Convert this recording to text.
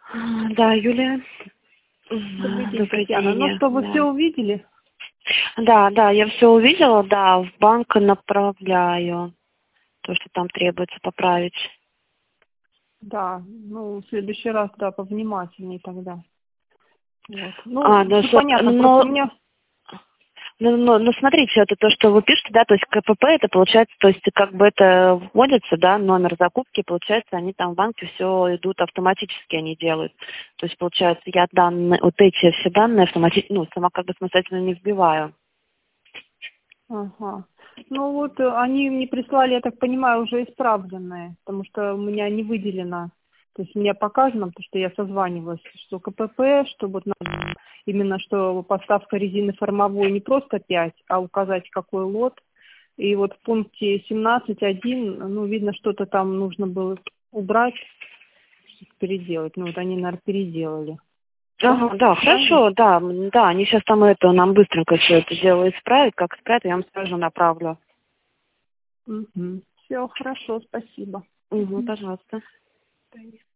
Да, Юлия. Добрый день, Добрый Татьяна. Ну день. что, вы все Да. увидели? Да, я все увидела, да, в банк направляю то, что там требуется поправить. Да, ну, в следующий раз, да, повнимательней тогда. Вот. А, Ну, да, все понятно, просто у меня... ну, смотрите, это то, что вы пишете, да, то есть КПП, это получается, то есть как бы это вводится, да, номер закупки, получается, они там в банке все идут автоматически, они делают. То есть, получается, я данные, вот эти все данные автоматически, ну, сама как бы самостоятельно не вбиваю. Ага. Ну вот они мне прислали, я так понимаю, уже исправленные, потому что у меня не выделено, то есть мне показано, потому что я созванивалась, что КПП, что вот именно что поставка резины формовой не просто 5, а указать какой лот. И вот в пункте 17.1, ну, видно, что-то там нужно было убрать, что-то переделать. Ну, вот они, наверное, переделали. Да? Ага, да, Правильно? хорошо, да, они сейчас там это, нам быстренько все это дело исправят, как исправят, я вам сразу направлю. Угу. Все, хорошо, спасибо. Угу, пожалуйста.